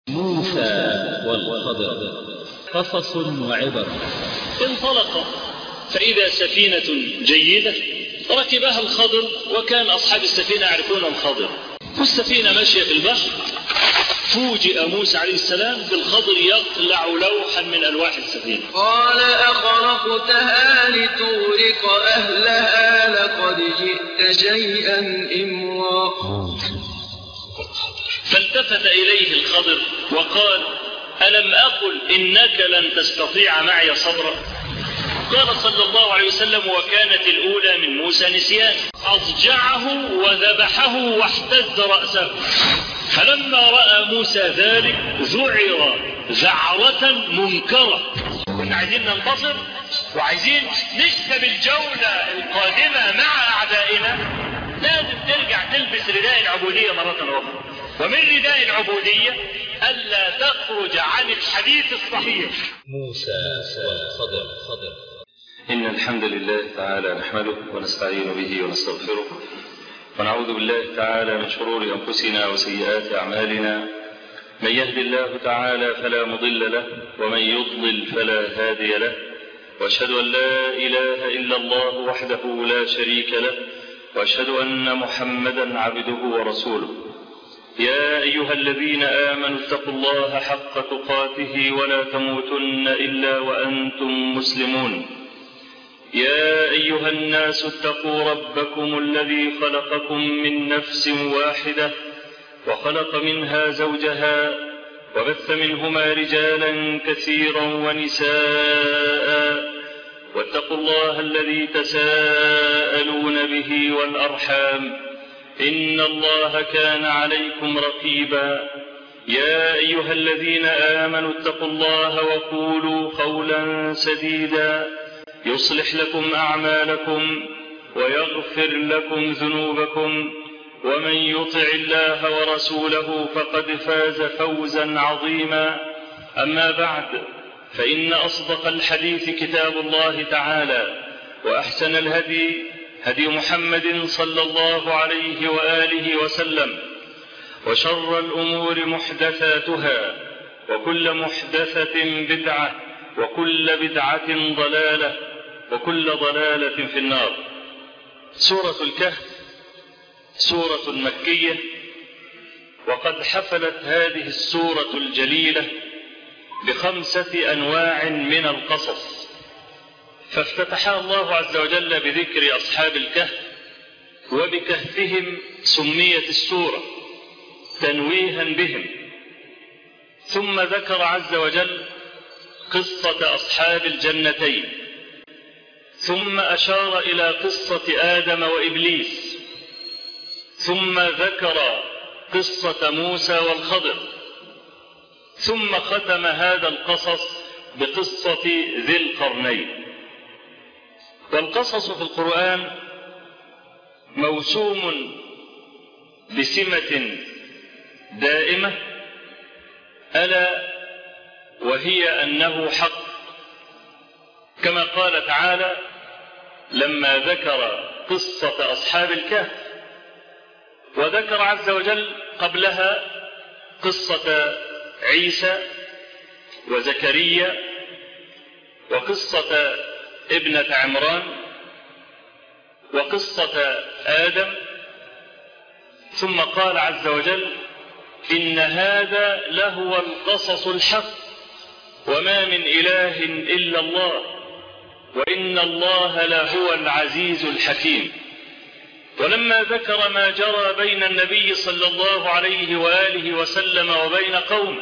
موسى والخضر قصص وعبر. انطلق فإذا سفينة جيدة ركبها الخضر، وكان أصحاب السفينة يعرفون الخضر، والسفينة ماشية في البحر. فوجئ موسى عليه السلام بالخضر يقلع لوحا من ألواح السفينة. قال أخرقتها لتغرق أهلها لقد جئت شيئا إمرا. فالتفت إليه الخضر وقال ألم أقل إنك لن تستطيع معي صبرا؟ قال صلى الله عليه وسلم وكانت الأولى من موسى نسيان، أضجعه وذبحه واحتز رأسه. فلما رأى موسى ذلك ذعر ذعرة منكرة. كنا عايزين ننتصر وعايزين نكسب الجولة القادمة مع أعدائنا، لازم ترجع تلبس رداء العبودية مرة أخرى. ومن رداء العبودية ألا تخرج عن الحديث الصحيح. موسى والخضر. إن الحمد لله تعالى نحمده ونستعين به ونستغفره، ونعوذ بالله تعالى من شرور أنفسنا وسيئات أعمالنا. من يهد الله تعالى فلا مضل له، ومن يضلل فلا هادي له، وأشهد أن لا إله إلا الله وحده لا شريك له، وأشهد أن محمدا عبده ورسوله. يا أيها الذين آمنوا اتقوا الله حق تقاته ولا تموتن إلا وأنتم مسلمون. يا أيها الناس اتقوا ربكم الذي خلقكم من نفس واحدة وخلق منها زوجها وبث منهما رجالا كثيرا ونساء، واتقوا الله الذي تساءلون به والأرحام إن الله كان عليكم رقيبا. يا أيها الذين آمنوا اتقوا الله وقولوا قولا سديدا يصلح لكم أعمالكم ويغفر لكم ذنوبكم، ومن يطع الله ورسوله فقد فاز فوزا عظيما. أما بعد، فإن أصدق الحديث كتاب الله تعالى، وأحسن الهدي هدي محمد صلى الله عليه وآله وسلم، وشر الأمور محدثاتها، وكل محدثة بدعة، وكل بدعة ضلالة، وكل ضلالة في النار. سورة الكهف سورة مكية، وقد حفلت هذه السورة الجليلة ب5 أنواع من القصص. فافتتحها الله عز وجل بذكر أصحاب الكهف، وبكهفهم سميت السورة تنويها بهم. ثم ذكر عز وجل قصة أصحاب الجنتين، ثم أشار إلى قصة آدم وإبليس، ثم ذكر قصة موسى والخضر، ثم ختم هذا القصص بقصة ذي القرنين. والقصص في القرآن موسوم بسمة دائمة، ألا وهي أنه حق، كما قال تعالى لما ذكر قصة أصحاب الكهف، وذكر عز وجل قبلها قصة عيسى وزكريا، وقصة ابنة عمران، وقصة آدم. ثم قال عز وجل إن هذا لهو القصص الحق، وما من إله إلا الله، وإن الله لهو العزيز الحكيم. ولما ذكر ما جرى بين النبي صلى الله عليه وآله وسلم وبين قومه،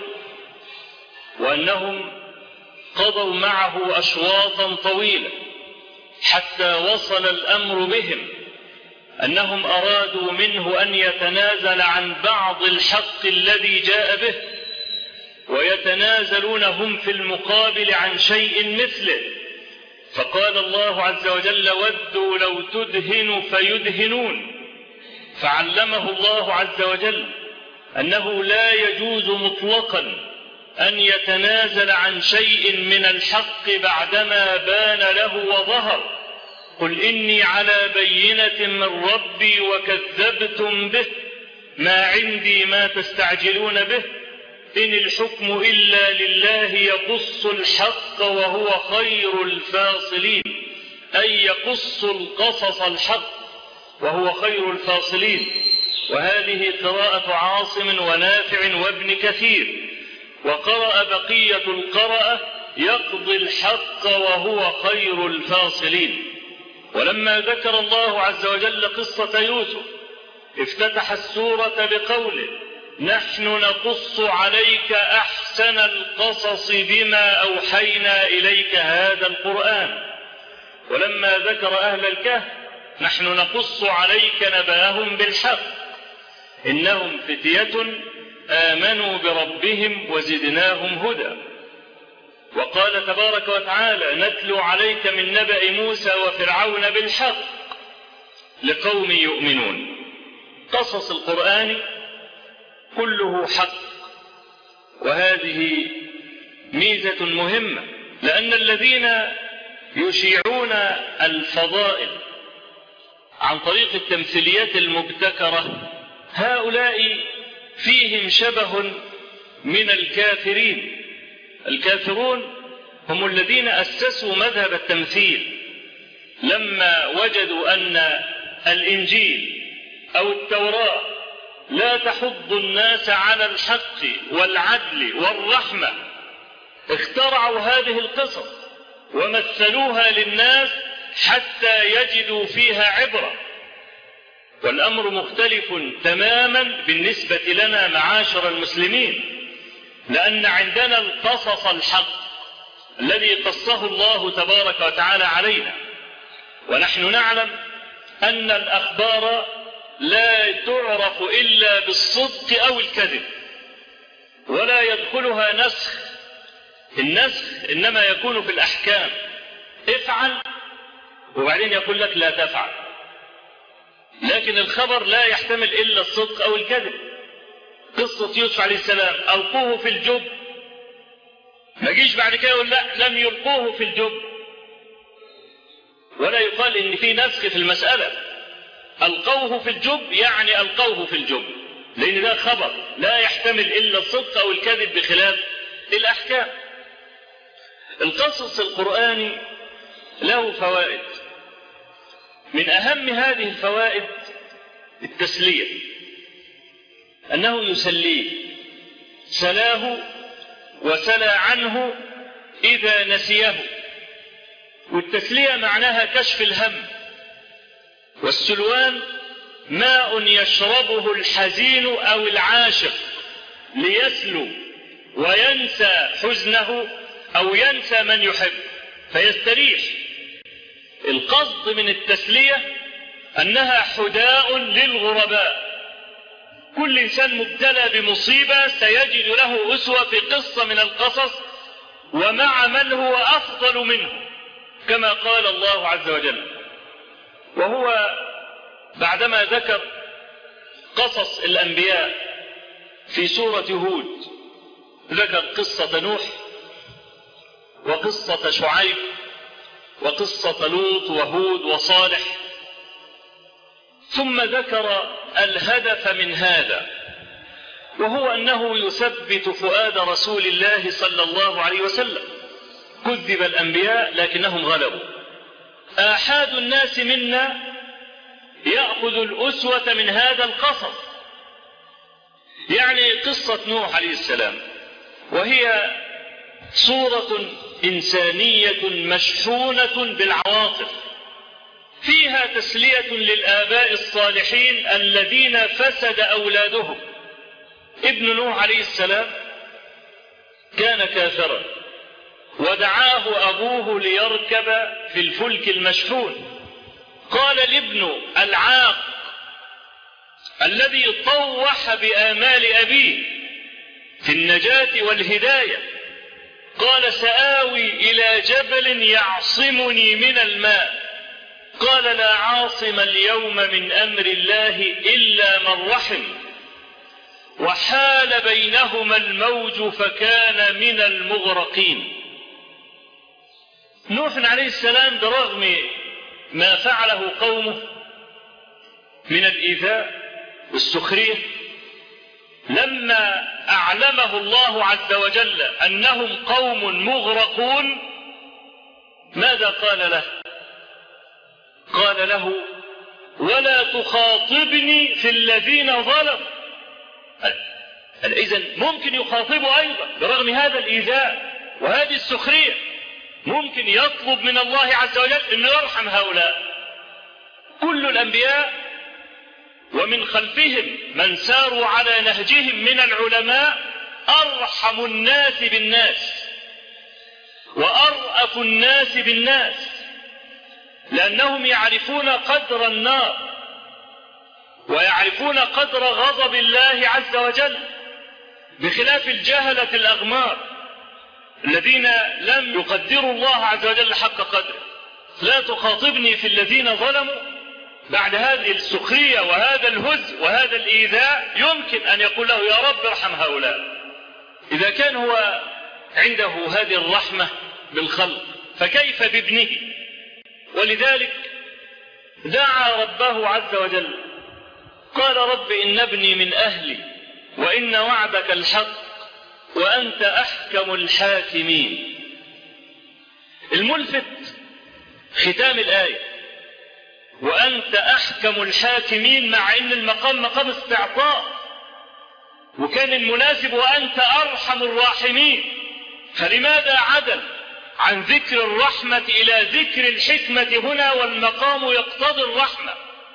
وأنهم قضوا معه أشواطا طويلة حتى وصل الأمر بهم أنهم أرادوا منه أن يتنازل عن بعض الحق الذي جاء به، ويتنازلون هم في المقابل عن شيء مثله. فقال الله عز وجل ودوا لو تدهن فيدهنون. فعلمه الله عز وجل أنه لا يجوز مطلقا أن يتنازل عن شيء من الحق بعدما بان له وظهر. قل إني على بينة من ربي وكذبتم به، ما عندي ما تستعجلون به، إن الحكم إلا لله يقص الحق وهو خير الفاصلين، أي يقص القصص الحق وهو خير الفاصلين. وهذه قراءة عاصم ونافع وابن كثير. وقرأ بقية القراءة يقضي الحق وهو خير الفاصلين. ولما ذكر الله عز وجل قصة يوسف افتتح السورة بقوله: نحن نقص عليك أحسن القصص بما أوحينا إليك هذا القرآن. ولما ذكر أهل الكهف: نحن نقص عليك نبأهم بالحق إنهم فتية آمنوا بربهم وزدناهم هدى. وقال تبارك وتعالى: نتلو عليك من نبأ موسى وفرعون بالحق لقوم يؤمنون. قصص القرآن كله حق، وهذه ميزة مهمة، لأن الذين يشيعون الفضائل عن طريق التمثيليات المبتكرة هؤلاء فيهم شبه من الكافرين. الكافرون هم الذين أسسوا مذهب التمثيل لما وجدوا أن الإنجيل أو التوراة لا تحض الناس على الحق والعدل والرحمة، اخترعوا هذه القصص ومثلوها للناس حتى يجدوا فيها عبرة. والأمر مختلف تماما بالنسبة لنا معاشر المسلمين، لأن عندنا القصص الحق الذي قصه الله تبارك وتعالى علينا. ونحن نعلم أن الأخبار لا تعرف إلا بالصدق أو الكذب، ولا يدخلها نسخ. النسخ إنما يكون في الأحكام، افعل وبعدين يقول لك لا تفعل. لكن الخبر لا يحتمل إلا الصدق أو الكذب. قصة يوسف عليه السلام: ألقوه في الجب، ما جيش بعد كده يقول لا لم يلقوه في الجب، ولا يقال إن في نسخ في المسألة. ألقوه في الجب يعني ألقوه في الجب، لأن ده خبر لا يحتمل إلا الصدق أو الكذب بخلاف الأحكام. القصص القرآني له فوائد، من أهم هذه الفوائد التسلية، أنه يسليه، سلاه وسلى عنه إذا نسيه. والتسلية معناها كشف الهم. والسلوان ماء يشربه الحزين أو العاشق ليسلو وينسى حزنه أو ينسى من يحب فيستريح. القصد من التسلية أنها حداء للغرباء. كل إنسان مبتلى بمصيبة سيجد له أسوة في قصة من القصص ومع من هو أفضل منه، كما قال الله عز وجل. وهو بعدما ذكر قصص الأنبياء في سورة هود ذكر قصة نوح وقصة شعيب وقصة لوط وهود وصالح، ثم ذكر الهدف من هذا، وهو أنه يثبت فؤاد رسول الله صلى الله عليه وسلم. كذب الأنبياء لكنهم غلبوا. آحاد الناس منا يأخذ الأسوة من هذا القصص. يعني قصة نوح عليه السلام، وهي صورة إنسانية مشحونة بالعواطف، فيها تسلية للآباء الصالحين الذين فسد أولادهم. ابن نوح عليه السلام كان كافرا، ودعاه أبوه ليركب في الفلك المشحون. قال الابن العاق الذي طوح بآمال أبيه في النجاة والهداية، قال سآوي إلى جبل يعصمني من الماء. قال لا عاصم اليوم من أمر الله إلا من رحم، وحال بينهما الموج فكان من المغرقين. نوح عليه السلام برغم ما فعله قومه من الإيذاء والسخرية، لما أعلمه الله عز وجل أنهم قوم مغرقون ماذا قال له؟ قال له ولا تخاطبني في الذين ظلموا. إذن ممكن يخاطبه أيضا برغم هذا الإيذاء وهذه السخرية، ممكن يطلب من الله عز وجل أن يرحم هؤلاء. كل الأنبياء ومن خلفهم من ساروا على نهجهم من العلماء أرحم الناس بالناس وأرأف الناس بالناس، لأنهم يعرفون قدر النار ويعرفون قدر غضب الله عز وجل، بخلاف الجهلة الأغمار الذين لم يقدروا الله عز وجل حق قدره. لا تخاطبني في الذين ظلموا. بعد هذه السخرية وهذا الهزء وهذا الإيذاء يمكن أن يقول له يا رب ارحم هؤلاء. إذا كان هو عنده هذه الرحمة بالخلق فكيف بابنه؟ ولذلك دعا ربه عز وجل قال رب إن ابني من أهلي وإن وعدك الحق وأنت أحكم الحاكمين. الملفت ختام الآية وأنت أحكم الحاكمين، مع أن المقام مقام استعطاء، وكان المناسب وأنت أرحم الراحمين. فلماذا عدل عن ذكر الرحمة إلى ذكر الحكمة هنا والمقام يقتضي الرحمة؟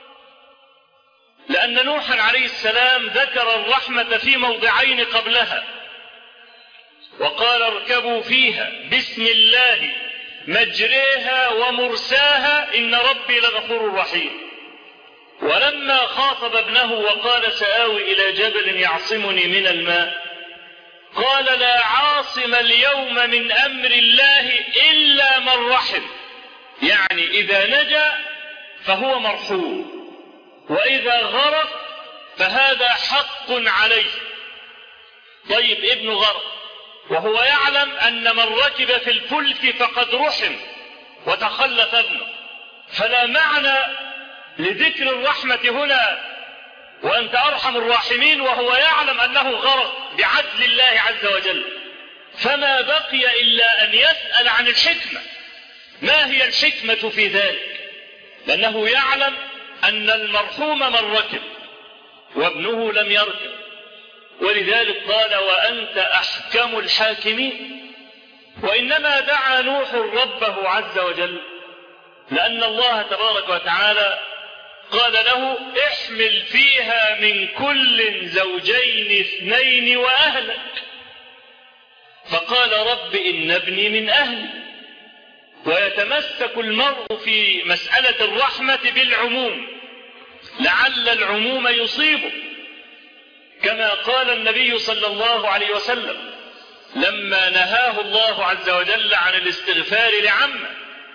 لأن نوحا عليه السلام ذكر الرحمة في موضعين قبلها، وقال اركبوا فيها بسم الله مجريها ومرساها إن ربي لغفور رحيم. ولما خاطب ابنه وقال سآوي إلى جبل يعصمني من الماء قال لا عاصم اليوم من أمر الله إلا من رحم، يعني إذا نجا فهو مرحوم، وإذا غرق فهذا حق عليه. طيب ابنه غرق وهو يعلم أن من ركب في الفلك فقد رحم وتخلف ابنه، فلا معنى لذكر الرحمة هنا وأنت أرحم الراحمين وهو يعلم أنه غرق بعدل الله عز وجل. فما بقي إلا أن يسأل عن الحكمة، ما هي الحكمة في ذلك؟ لأنه يعلم أن المرحوم من ركب وابنه لم يركب، ولذلك قال وأنت أحكم الحاكمين. وإنما دعا نوح ربه عز وجل لأن الله تبارك وتعالى قال له احمل فيها من كل زوجين اثنين وأهلك، فقال رب إن ابني من أهلي. ويتمسك المرء في مسألة الرحمة بالعموم لعل العموم يصيبه، كما قال النبي صلى الله عليه وسلم لما نهاه الله عز وجل عن الاستغفار لعمه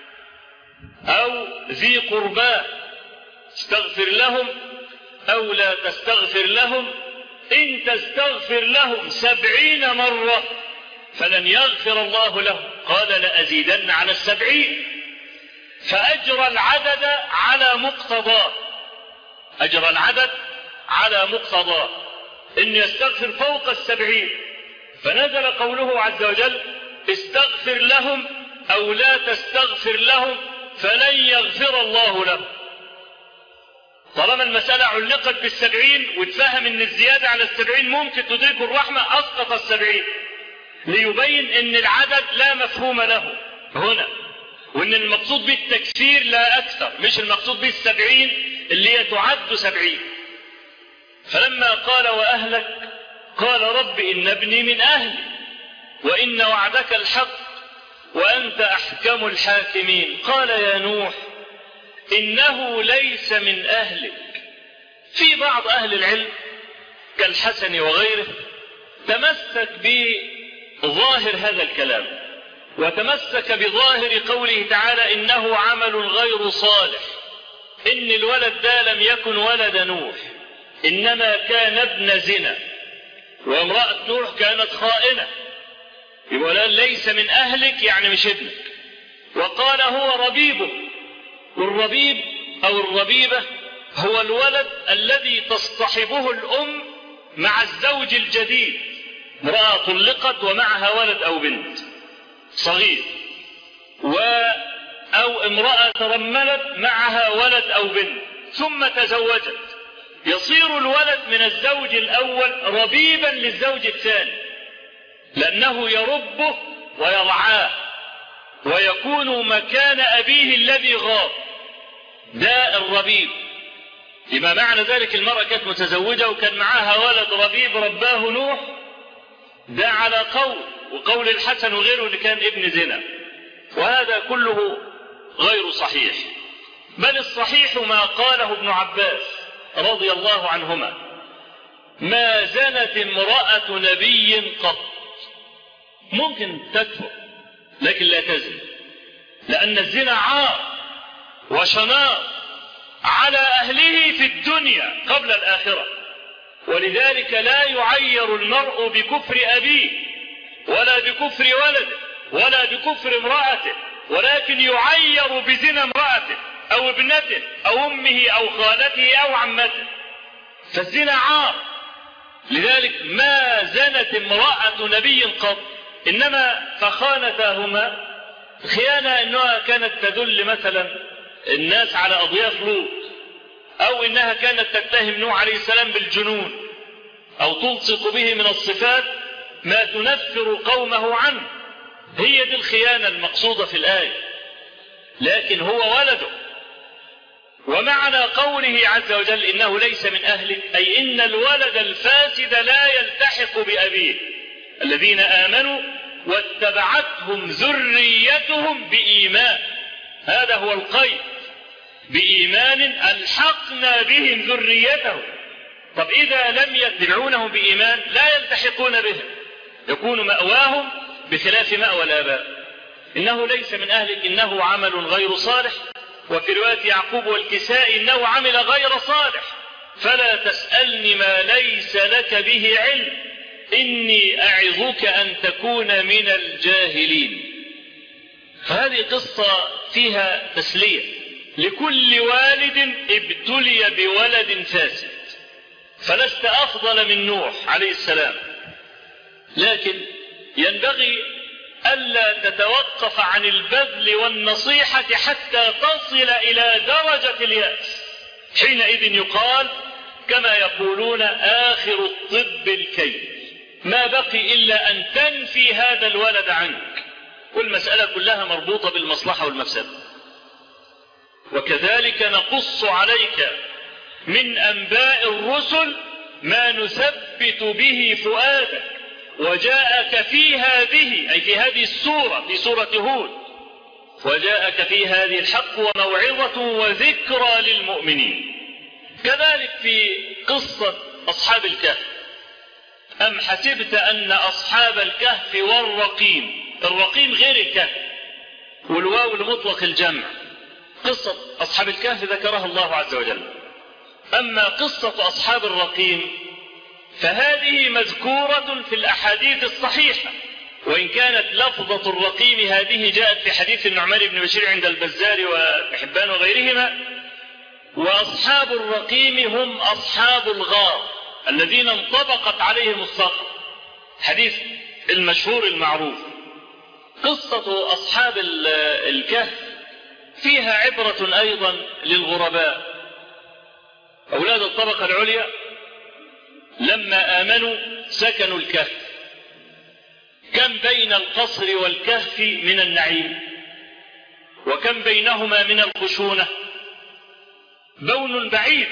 أو ذي قرباه استغفر لهم أو لا تستغفر لهم، إن تستغفر لهم 70 مرة فلن يغفر الله لهم، قال لأزيدن على 70. فأجرى العدد على مقتضاه، أجرى العدد على مقتضاه إن يستغفر فوق 70. فنزل قوله عز وجل استغفر لهم أو لا تستغفر لهم فلن يغفر الله لهم. طالما المسألة علقت بال70 وتفهم ان الزيادة على 70 ممكن تدرك الرحمة، أسقط 70 ليبين ان العدد لا مفهوم له هنا، وان المقصود به التكثير لا أكثر، مش المقصود به 70 اللي هي تعد 70. فلما قال وأهلك قال رب إن ابني من أهلي وإن وعدك الحق وأنت أحكم الحاكمين. قال يا نوح إنه ليس من أهلك. في بعض أهل العلم كالحسن وغيره تمسك بظاهر هذا الكلام وتمسك بظاهر قوله تعالى إنه عمل غير صالح، إن الولد ده لم يكن ولد نوح إنما كان ابن زنا، وامرأة نوح كانت خائنة، يقول ليس من أهلك يعني مش ابنك. وقال هو ربيبه، والربيب أو الربيبة هو الولد الذي تصطحبه الأم مع الزوج الجديد، امرأة طلقت ومعها ولد أو بنت صغير، أو امرأة ترملت معها ولد أو بنت ثم تزوجت، يصير الولد من الزوج الأول ربيبا للزوج الثاني، لأنه يربه ويرعاه ويكون مكان أبيه الذي غاب، ده الربيب. لما معنى ذلك المرأة كانت متزوجة وكان معها ولد ربيب رباه نوح، ده على قول، وقول الحسن وغيره اللي كان ابن زنا، وهذا كله غير صحيح. بل الصحيح ما قاله ابن عباس رضي الله عنهما: ما زنت امرأة نبي قط. ممكن تكفر لكن لا تزن، لأن الزنا عار وشنار على أهله في الدنيا قبل الآخرة، ولذلك لا يعير المرء بكفر أبيه ولا بكفر ولده ولا بكفر امرأته، ولكن يعير بزنا امرأته أو ابنته أو أمه أو خالته أو عمته، فالزنا عار. لذلك ما زنت امرأة نبي قط، إنما فخانتاهما خيانة أنها كانت تدل مثلا الناس على أضياف لوط، أو إنها كانت تتهم نوح عليه السلام بالجنون، أو تلصق به من الصفات ما تنفر قومه عنه. هي دي الخيانة المقصودة في الآية، لكن هو ولده. ومعنى قوله عز وجل إنه ليس من أهلك، أي إن الولد الفاسد لا يلتحق بأبيه. الذين آمنوا واتبعتهم ذريتهم بإيمان، هذا هو القيد، بإيمان ألحقنا بهم ذريتهم. طب إذا لم يتبعونه بإيمان لا يلتحقون بهم، يكون مأواهم بخلاف مأوى الآباء. إنه ليس من أهلك إنه عمل غير صالح، وفي رواية يعقوب والكسائي إنه عمل غير صالح، فلا تسألني ما ليس لك به علم، إني أعظك أن تكون من الجاهلين. فهذه قصة فيها تسلية لكل والد ابتلي بولد فاسد، فلست أفضل من نوح عليه السلام، لكن ينبغي ألا تتوقف عن البذل والنصيحة حتى تصل إلى درجة اليأس. حينئذ يقال كما يقولون آخر الطب الكي، ما بقي إلا أن تنفي هذا الولد عنك، والمسألة كلها مربوطة بالمصلحة والمفسدة. وكذلك نقص عليك من أنباء الرسل ما نثبت به فؤادك، وجاءك في هذه، أي في هذه السورة، في سورة هود، وجاءك في هذه الحق وموعظة وذكرى للمؤمنين. كذلك في قصة أصحاب الكهف: أم حسبت أن أصحاب الكهف والرقيم، الرقيم غير الكهف، والواو لمطلق الجمع. قصة أصحاب الكهف ذكرها الله عز وجل، أما قصة أصحاب الرقيم فهذه مذكورة في الأحاديث الصحيحة، وإن كانت لفظة الرقيم هذه جاءت في حديث النعمان بن بشير عند البزار وابن حبان وغيرهما. وأصحاب الرقيم هم أصحاب الغار الذين انطبقت عليهم الصخر، حديث المشهور المعروف. قصة أصحاب الكهف فيها عبرة أيضا للغرباء. أولاد الطبقة العليا لما آمنوا سكنوا الكهف، كم بين القصر والكهف من النعيم، وكم بينهما من الخشونة، بون بعيد.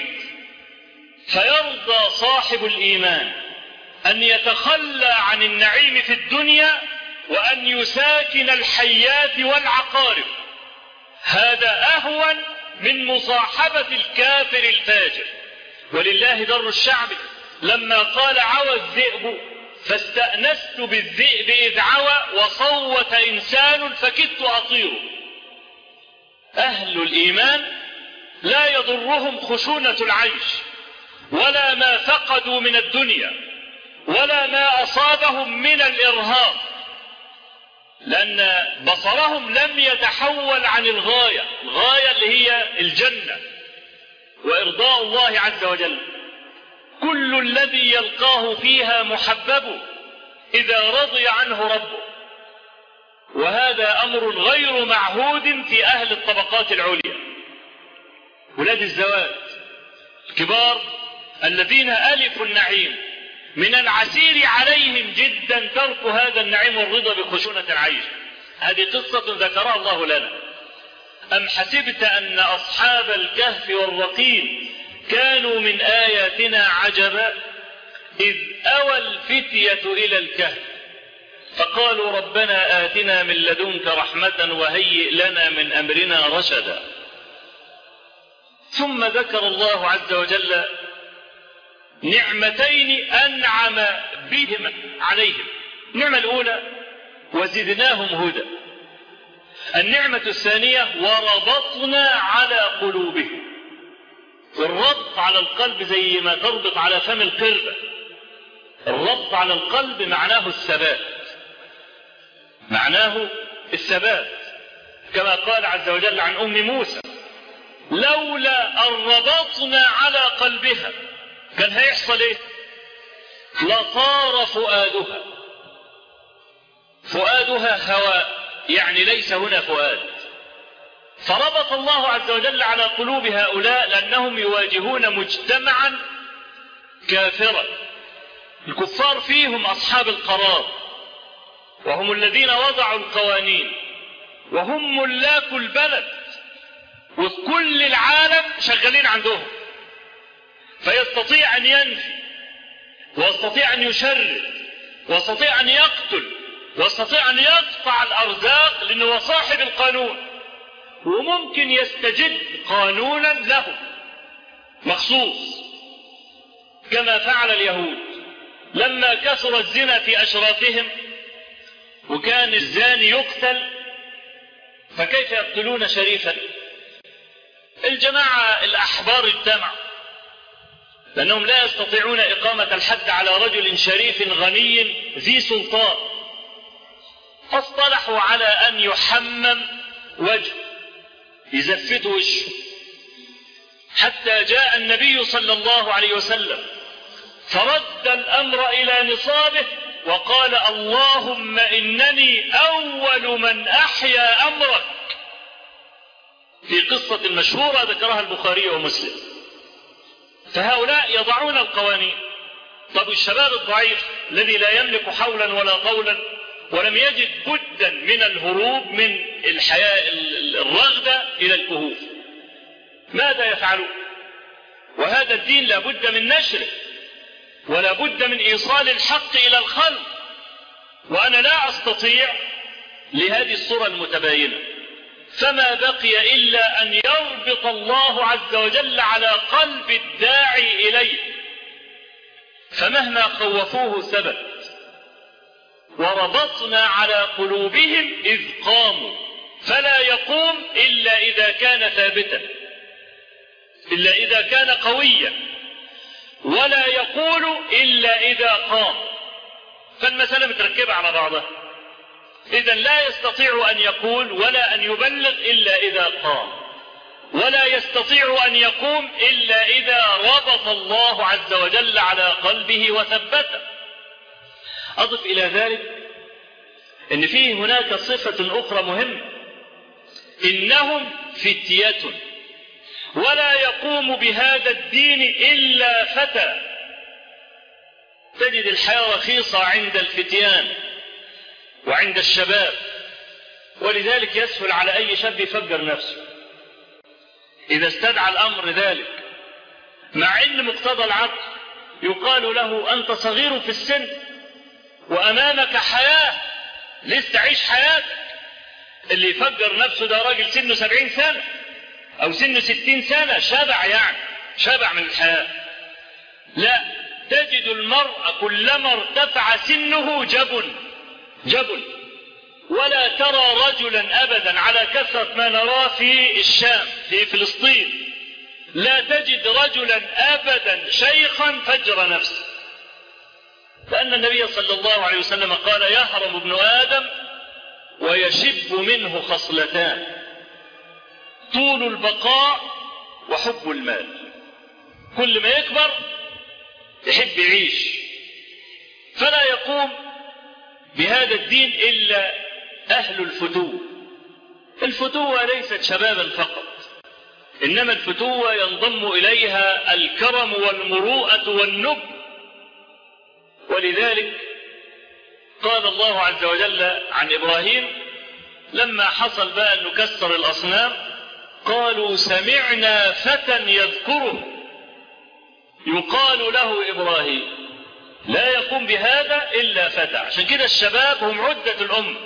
فيرضى صاحب الإيمان أن يتخلى عن النعيم في الدنيا وأن يساكن الحيات والعقارب، هذا أهون من مصاحبة الكافر الفاجر. ولله در الشعب لما قال عوى الذئب فاستأنست بالذئب إذ عوى وصوت إنسان فكدت أطيره. أهل الإيمان لا يضرهم خشونة العيش ولا ما فقدوا من الدنيا ولا ما أصابهم من الإرهاق، لأن بصرهم لم يتحول عن الغاية اللي هي الجنة وإرضاء الله عز وجل. كل الذي يلقاه فيها محبب، إذا رضي عنه ربه، وهذا أمر غير معهود في أهل الطبقات العليا. ولاد الزواج الكبار الذين ألفوا النعيم من العسير عليهم جدا ترك هذا النعيم والرضا بخشونة العيش. هذه قصة ذكرها الله لنا. أم حسبت أن أصحاب الكهف والرقيم كانوا من آياتنا عجبا إذ أوى الفتية إلى الكهف فقالوا ربنا آتنا من لدنك رحمة وهيئ لنا من أمرنا رشدا. ثم ذكر الله عز وجل نعمتين أنعم بهما عليهم. النعمة الأولى وزدناهم هدى. النعمة الثانية وربطنا على قلوبهم. والربط على القلب زي ما تربط على فم القردة. الربط على القلب معناه الثبات، معناه الثبات، كما قال عز وجل عن أم موسى لولا أن ربطنا على قلبها كان هيحصل ايه؟ لطار فؤادها. فؤادها هواء، يعني ليس هنا فؤاد. فربط الله عز وجل على قلوب هؤلاء لأنهم يواجهون مجتمعا كافرا. الكفار فيهم أصحاب القرار، وهم الذين وضعوا القوانين، وهم ملاك البلد، وكل العالم شغالين عندهم. فيستطيع أن ينفي، ويستطيع أن يشرد، ويستطيع أن يقتل، ويستطيع أن يقطع الأرزاق لأنه هو صاحب القانون. وممكن يستجد قانونا له مخصوص كما فعل اليهود لما كثر الزنا في أشرافهم وكان الزاني يقتل، فكيف يقتلون شريفا؟ الجماعة الأحبار اجتمعوا لأنهم لا يستطيعون إقامة الحد على رجل شريف غني ذي سلطان، فاصطلحوا على أن يحمم وجه، يزفت وشه، حتى جاء النبي صلى الله عليه وسلم فرد الأمر إلى نصابه وقال اللهم إنني أول من أحيا أمرك، في قصة مشهورة ذكرها البخاري ومسلم. فهؤلاء يضعون القوانين. طب الشباب الضعيف الذي لا يملك حولا ولا قولا ولم يجد بدا من الهروب من الحياة الرغدة إلى الكهوف، ماذا يفعلون؟ وهذا الدين لا بد من نشره ولا بد من إيصال الحق إلى الخلق، وأنا لا أستطيع لهذه الصورة المتباينة. فما بقي إلا أن يربط الله عز وجل على قلب الداعي إليه، فمهما خوفوه ثبت. وربطنا على قلوبهم إذ قاموا، فلا يقوم إلا إذا كان ثابتا، إلا إذا كان قويا، ولا يقول إلا إذا قام. فالمسألة متركبة على بعضها. إذن لا يستطيع أن يقول ولا أن يبلغ إلا إذا قام، ولا يستطيع أن يقوم إلا إذا ربط الله عز وجل على قلبه وثبته. أضف إلى ذلك أن فيه هناك صفة أخرى مهمة، إنهم فتية، ولا يقوم بهذا الدين إلا فتى. تجد الحياة رخيصة عند الفتيان وعند الشباب، ولذلك يسهل على أي شاب يفجر نفسه إذا استدعى الأمر ذلك، مع أن مقتضى العقل يقال له أنت صغير في السن وأمامك حياة، لسه عيش حياتك. اللي يفجر نفسه ده راجل سنه 70 سنة أو سنه 60 سنة، شبع، يعني شبع من الحياة. لا، تجد المرء كلما ارتفع سنه جبل، ولا ترى رجلا أبدا على كثرة ما نراه في الشام في فلسطين، لا تجد رجلا أبدا شيخا فجر نفسه. لأن النبي صلى الله عليه وسلم قال يهرم ابن آدم ويشب منه خصلتان، طول البقاء وحب المال. كل ما يكبر يحب يعيش، فلا يقوم بهذا الدين إلا أهل الفتوة. الفتوة ليست شبابا فقط، إنما الفتوة ينضم إليها الكرم والمروءة والنبل. ولذلك قال الله عز وجل عن إبراهيم لما حصل بقى أن نكسر الأصنام قالوا سمعنا فتى يذكره يقال له إبراهيم. لا يقوم بهذا إلا فتى. عشان كده الشباب هم عدة الأمة،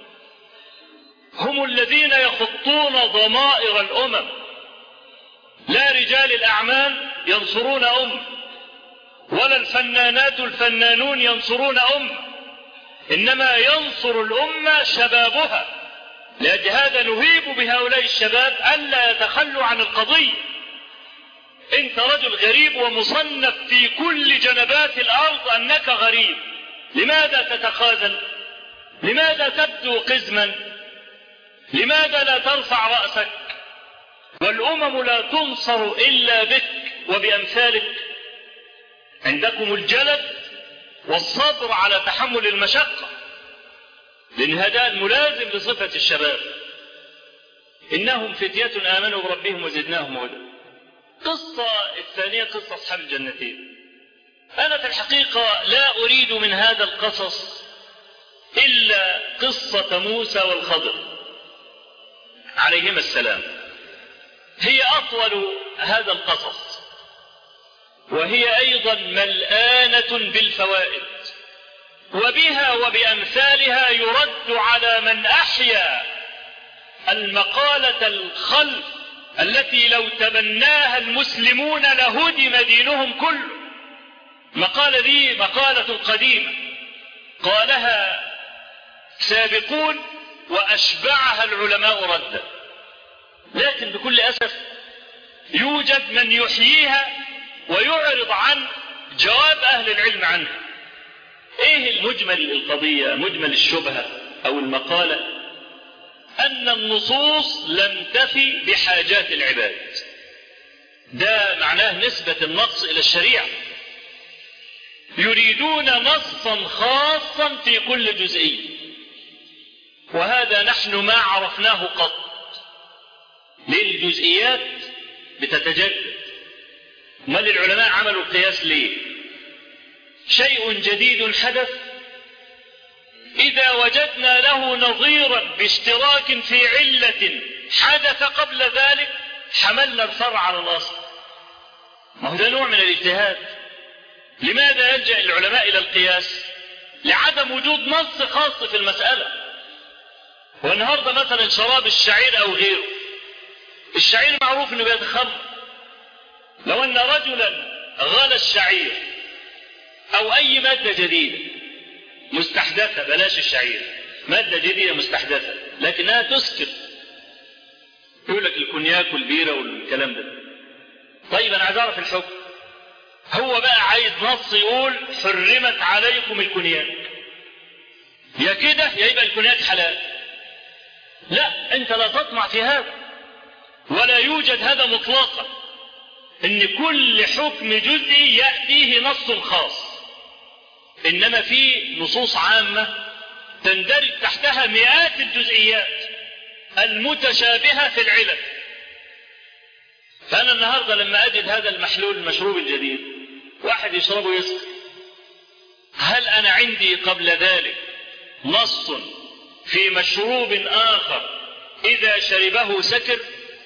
هم الذين يخطون ضمائر الأمم. لا رجال الأعمال ينصرون أمة، ولا الفنانات الفنانون ينصرون أمة، إنما ينصر الأمة شبابها. لأجل هذا نهيب بهؤلاء الشباب ألا يتخلوا عن القضية. أنت رجل غريب ومصنف في كل جنبات الأرض أنك غريب، لماذا تتخاذل؟ لماذا تبدو قزما؟ لماذا لا ترفع رأسك؟ والأمم لا تنصر إلا بك وبأمثالك. عندكم الجلد والصبر على تحمل المشقة، لأن هذا الملازم لصفة الشباب. إنهم فتية آمنوا بربهم وزدناهم هدى. قصة الثانية قصة أصحاب الجنتين. أنا في الحقيقة لا أريد من هذا القصص إلا قصة موسى والخضر عليهما السلام. هي أطول هذا القصص، وهي أيضا ملآنة بالفوائد، وبها وبأمثالها يرد على من أحيا المقالة الخلف التي لو تبناها المسلمون لهدم دينهم كله. المقالة دي مقالة قديمة قالها سابقون وأشبعها العلماء ردا، لكن بكل أسف يوجد من يحييها ويعرض عن جواب أهل العلم عنها. إيه المجمل القضية؟ مجمل الشبهة أو المقالة أن النصوص لم تفي بحاجات العباد. ده معناه نسبة النص إلى الشريعة. يريدون نصا خاصا في كل جزئية، وهذا نحن ما عرفناه قط. للجزئيات بتتجدد. ما العلماء عملوا القياس ليه؟ شيء جديد حدث، إذا وجدنا له نظيرا باشتراك في علة حدث قبل ذلك حملنا الفرع على الأصل. ما هو ده نوع من الاجتهاد. لماذا يلجأ العلماء إلى القياس؟ لعدم وجود نص خاص في المسألة. والنهاردة مثلا شراب الشعير أو غيره، الشعير معروف أنه بيتخمر. لو أن رجلا غلى الشعير أو أي مادة جديدة مستحدثة، بلاش الشعير، مادة جديدة مستحدثة لكنها تسكر، يقول لك الكونياك والبيرة والكلام ده. طيب أنا عايز أعرف الحكم. هو بقى عايز نص يقول حرمت عليكم الكونياك، يا كده يا يبقى الكونياك حلال. لا، أنت لا تطمع في هذا، ولا يوجد هذا مطلقا، إن كل حكم جزئي يأتيه نص خاص. إنما في نصوص عامة تندرج تحتها مئات الجزئيات المتشابهة في العلل. فأنا النهاردة لما أجد هذا المحلول المشروب الجديد واحد يشربه يسكر، هل أنا عندي قبل ذلك نص في مشروب آخر إذا شربه سكر؟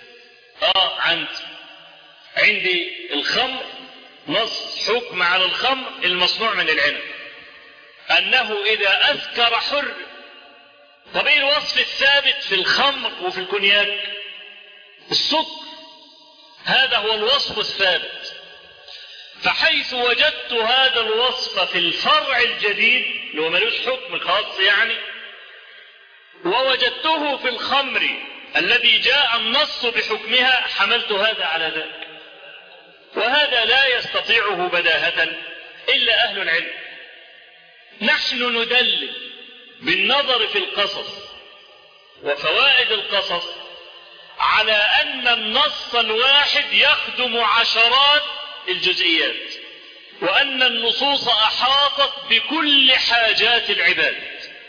عندي الخمر نص حكم على الخمر المصنوع من العنب أنه إذا أسكر حر. طب إيه الوصف الثابت في الخمر وفي الكونياك؟ السكر، هذا هو الوصف الثابت. فحيث وجدت هذا الوصف في الفرع الجديد اللي هو ملوش حكم خاص يعني، ووجدته في الخمر الذي جاء النص بحكمها، حملت هذا على ذاك. وهذا لا يستطيعه بداهة إلا أهل العلم. نحن ندلل بالنظر في القصص وفوائد القصص على أن النص الواحد يخدم عشرات الجزئيات، وأن النصوص أحاطت بكل حاجات العباد.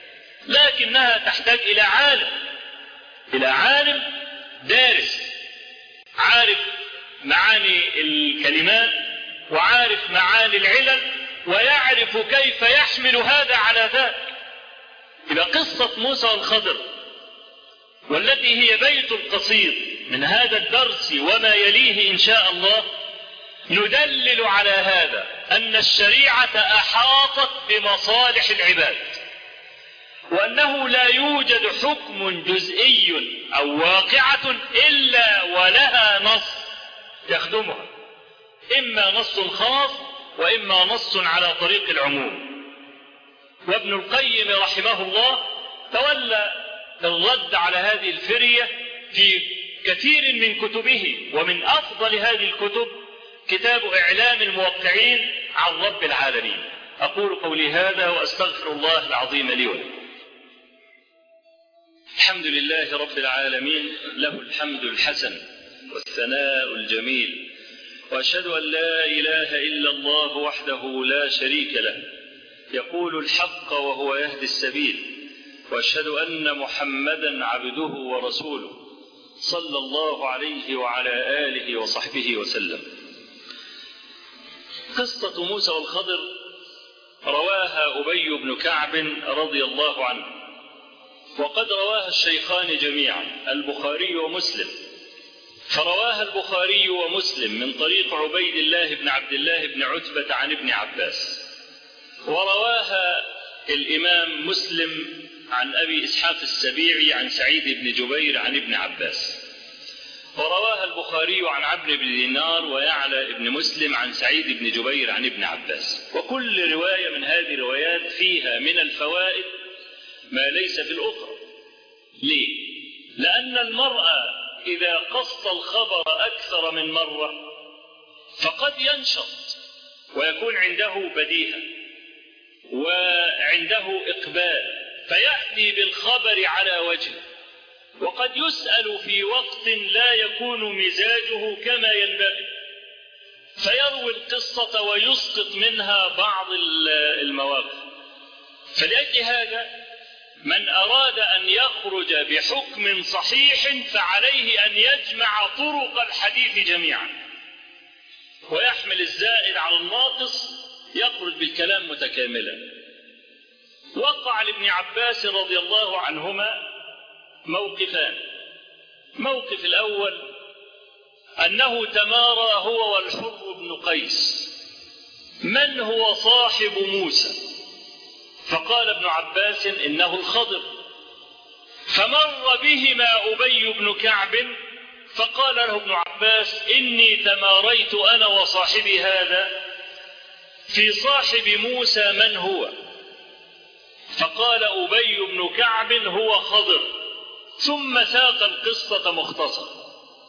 لكنها تحتاج إلى عالم دارس، عارف معاني الكلمات وعارف معاني العلل ويعرف كيف يحمل هذا على ذاك. إذا قصة موسى والخضر والتي هي بيت القصيد من هذا الدرس وما يليه إن شاء الله ندلل على هذا، أن الشريعة أحاطت بمصالح العباد، وأنه لا يوجد حكم جزئي أو واقعة إلا ولها نص يخدمها، إما نص خاص وإما نص على طريق العموم. وابن القيم رحمه الله تولى الرد على هذه الفرية في كثير من كتبه، ومن أفضل هذه الكتب كتاب إعلام الموقعين عن رب العالمين. أقول قولي هذا وأستغفر الله العظيم لي ولكم. الحمد لله رب العالمين، له الحمد الحسن والثناء الجميل، وأشهد أن لا إله إلا الله وحده لا شريك له يقول الحق وهو يهدي السبيل، وأشهد أن محمدا عبده ورسوله صلى الله عليه وعلى آله وصحبه وسلم. قصة موسى والخضر رواها أبي بن كعب رضي الله عنه، وقد رواها الشيخان جميعا البخاري ومسلم، فرواها البخاري ومسلم من طريق عبيد الله بن عبد الله بن عتبة عن ابن عباس، ورواها الإمام مسلم عن أبي إسحاق السبيعي عن سعيد بن جبير عن ابن عباس، ورواها البخاري عن عمرو بن دينار ويعلى بن مسلم عن سعيد بن جبير عن ابن عباس. وكل رواية من هذه الروايات فيها من الفوائد ما ليس في الأخرى. ليه؟ لأن المرأة إذا قص الخبر أكثر من مرة فقد ينشط ويكون عنده بديهة وعنده إقبال فيأتي بالخبر على وجه، وقد يسأل في وقت لا يكون مزاجه كما ينبغي فيروي القصة ويسقط منها بعض المواقف. فلأجل هذا من أراد أن يخرج بحكم صحيح فعليه أن يجمع طرق الحديث جميعا ويحمل الزائد على الناقص، يخرج بالكلام متكاملا. وقع لابن عباس رضي الله عنهما موقفان. موقف الأول أنه تمارى هو والحر بن قيس من هو صاحب موسى، فقال ابن عباس إنه الخضر، فمر بهما أبي بن كعب فقال له ابن عباس إني تماريت أنا وصاحبي هذا في صاحب موسى من هو، فقال أبي بن كعب هو خضر، ثم ساق القصة مختصرة.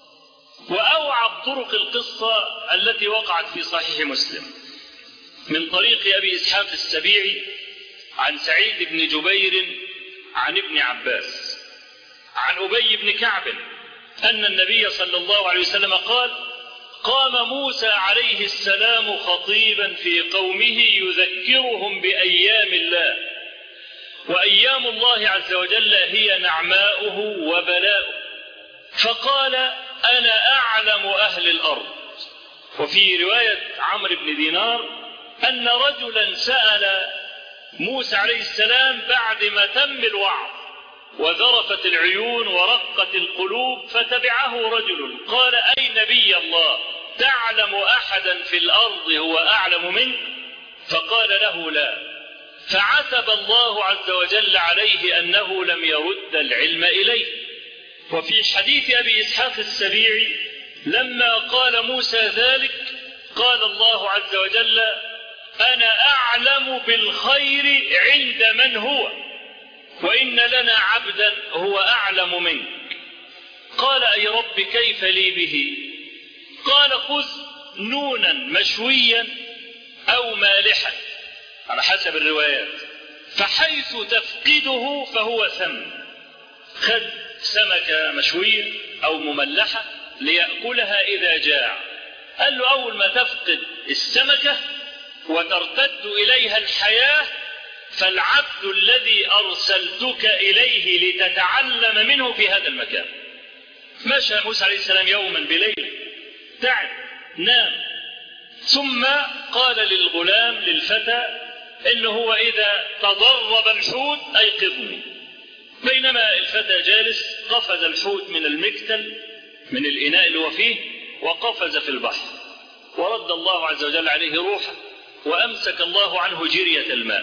وأوعب طرق القصة التي وقعت في صحيح مسلم من طريق أبي إسحاق السبيعي عن سعيد بن جبير عن ابن عباس عن أبي بن كعب أن النبي صلى الله عليه وسلم قال: قام موسى عليه السلام خطيبا في قومه يذكرهم بأيام الله، وأيام الله عز وجل هي نعماؤه وبلاؤه، فقال: أنا أعلم أهل الأرض. وفي رواية عمرو بن دينار أن رجلا سأل موسى عليه السلام بعد ما تم الوعظ وذرفت العيون ورقت القلوب، فتبعه رجل قال: أي نبي الله، تعلم أحدا في الأرض هو أعلم منك؟ فقال له: لا. فعتب الله عز وجل عليه أنه لم يرد العلم إليه. وفي حديث أبي إسحاق السبيعي لما قال موسى ذلك قال الله عز وجل: أنا أعلم بالخير عند من هو، وإن لنا عبدا هو أعلم منك. قال: أي رب كيف لي به؟ قال: خذ نونا مشويا أو مالحا على حسب الروايات، فحيث تفقده فهو ثم. خذ سمكة مشوية أو مملحة ليأكلها إذا جاع. قال له: أول ما تفقد السمكة وترتد إليها الحياة فالعبد الذي أرسلتك إليه لتتعلم منه في هذا المكان. مشى موسى عليه السلام يوما بليل، تعب، نام، ثم قال للغلام للفتى إنه هو إذا تضرب الحوت أيقظني. بينما الفتى جالس قفز الحوت من المكتل، من الإناء اللي هو فيه، وقفز في البحر، ورد الله عز وجل عليه روحه، وأمسك الله عنه جرية الماء،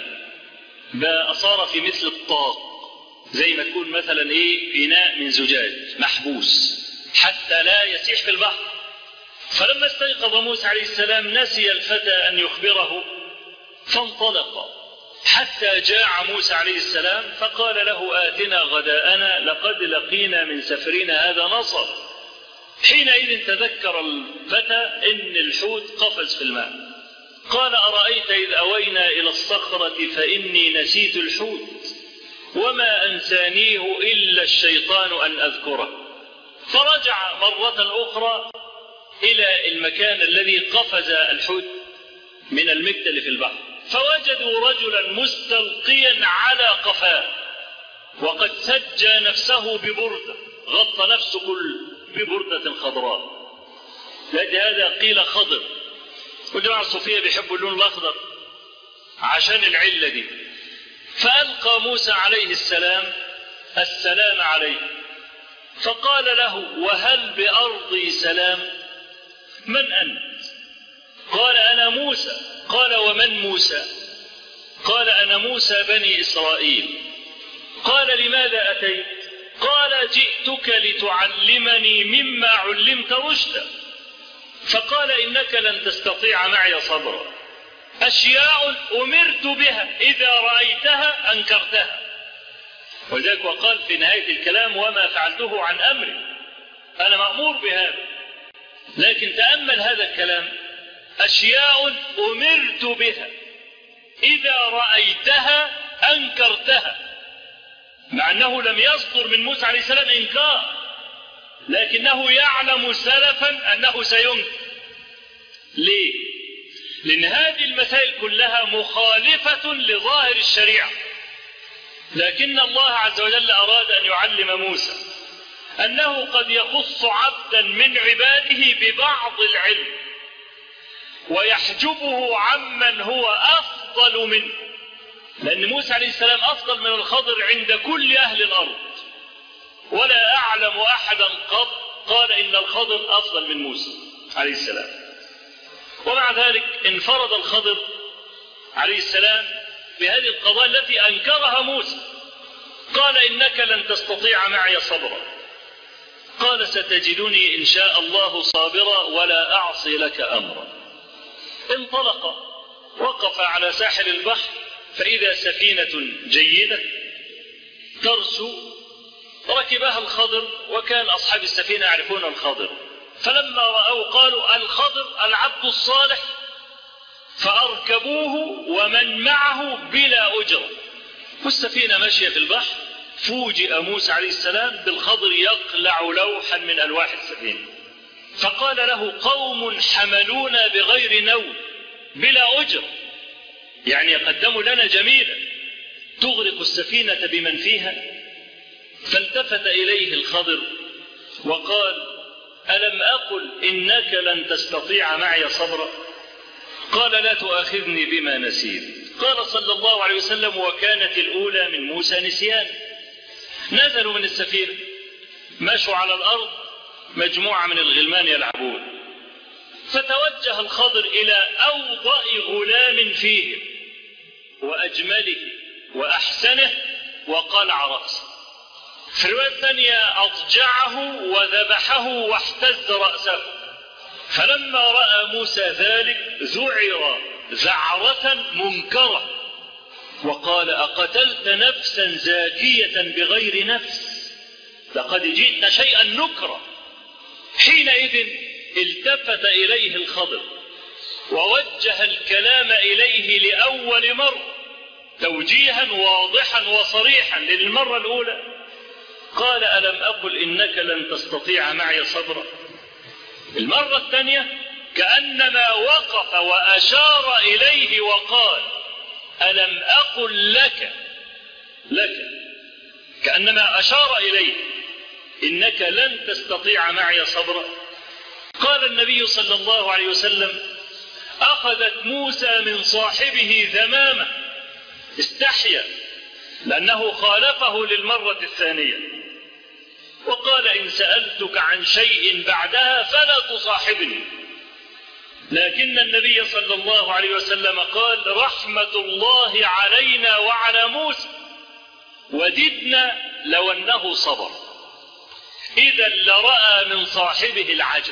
فأصار في مثل الطاق، زي ما تكون مثلا إناء من زجاج محبوس حتى لا يسيح في البحر. فلما استيقظ موسى عليه السلام نسي الفتى أن يخبره، فانطلق حتى جاع موسى عليه السلام، فقال له آتنا غداءنا لقد لقينا من سفرنا هذا نصب. حينئذ تذكر الفتى إن الحوت قفز في الماء، قال أرأيت إذ أوينا إلى الصخرة فإني نسيت الحوت وما أنسانيه إلا الشيطان أن أذكره. فرجع مرة أخرى إلى المكان الذي قفز الحوت من المكتل في البحر، فوجدوا رجلا مستلقيا على قفاه وقد سجى نفسه ببردة، غطى نفسه كل ببردة خضراء. لهذا قيل خضر، والجماعة الصوفية بيحبوا اللون الأخضر عشان العلة دي. فألقى موسى عليه السلام السلام عليه، فقال له وهل بأرضي سلام؟ من أنت؟ قال أنا موسى. قال ومن موسى؟ قال أنا موسى بني إسرائيل. قال لماذا أتيت؟ قال جئتك لتعلمني مما علمت رشدا. فقال إنك لن تستطيع معي صبرا، أشياء أمرت بها إذا رأيتها أنكرتها. وذلك وقال في نهاية الكلام وما فعلته عن أمري، أنا مأمور بهذا. لكن تأمل هذا الكلام، أشياء أمرت بها إذا رأيتها أنكرتها، مع أنه لم يصدر من موسى عليه السلام إنكار، لكنه يعلم سلفا أنه سينكر. ليه؟ لأن هذه المسائل كلها مخالفة لظاهر الشريعة، لكن الله عز وجل أراد أن يعلم موسى أنه قد يخص عبدا من عباده ببعض العلم ويحجبه عمن هو أفضل منه، لأن موسى عليه السلام أفضل من الخضر عند كل أهل الأرض، ولا أعلم أحدا قط قال إن الخضر أفضل من موسى عليه السلام. ومع ذلك انفرد الخضر عليه السلام بهذه القضايا التي أنكرها موسى. قال إنك لن تستطيع معي صبرا. قال ستجدني إن شاء الله صابرا ولا أعصي لك أمرا. انطلق، وقف على ساحل البحر، فإذا سفينة جيدة ترسو، ركبها الخضر، وكان أصحاب السفينة يعرفون الخضر، فلما رأوا قالوا الخضر العبد الصالح، فأركبوه ومن معه بلا أجرة. والسفينة ماشية في البحر، فوجئ موسى عليه السلام بالخضر يقلع لوحا من ألواح السفينة، فقال له قوم حملونا بغير نول بلا أجرة، يعني يقدموا لنا جميلا، تغرق السفينة بمن فيها. فالتفت إليه الخضر وقال ألم أقل إنك لن تستطيع معي صبرا؟ قال لا تؤاخذني بما نسيت. قال صلى الله عليه وسلم وكانت الأولى من موسى نسيان. نزلوا من السفينة، مشوا على الأرض، مجموعة من الغلمان يلعبون، فتوجه الخضر إلى أوضأ غلام فيهم وأجمله وأحسنه وقلع رأسه. في الرواية الثانية أضجعه وذبحه واحتز رأسه. فلما رأى موسى ذلك ذعر ذعرة منكرة وقال أقتلت نفسا زاكية بغير نفس لقد جئت شيئا نكرا. حينئذ التفت إليه الخضر ووجه الكلام إليه لأول مرة توجيها واضحا وصريحا للمرة الأولى. قال ألم أقل إنك لن تستطيع معي صبرا؟ المرة الثانية كأنما وقف وأشار إليه وقال ألم أقل لك كأنما أشار إليه إنك لن تستطيع معي صبرا. قال النبي صلى الله عليه وسلم: أخذت موسى من صاحبه ذمامة، استحيا لأنه خالفه للمرة الثانية، وقال: إن سألتك عن شيء بعدها فلا تصاحبني. لكن النبي صلى الله عليه وسلم قال: رحمة الله علينا وعلى موسى، وددنا لو أنه صبر، إذا لرأى من صاحبه العجب.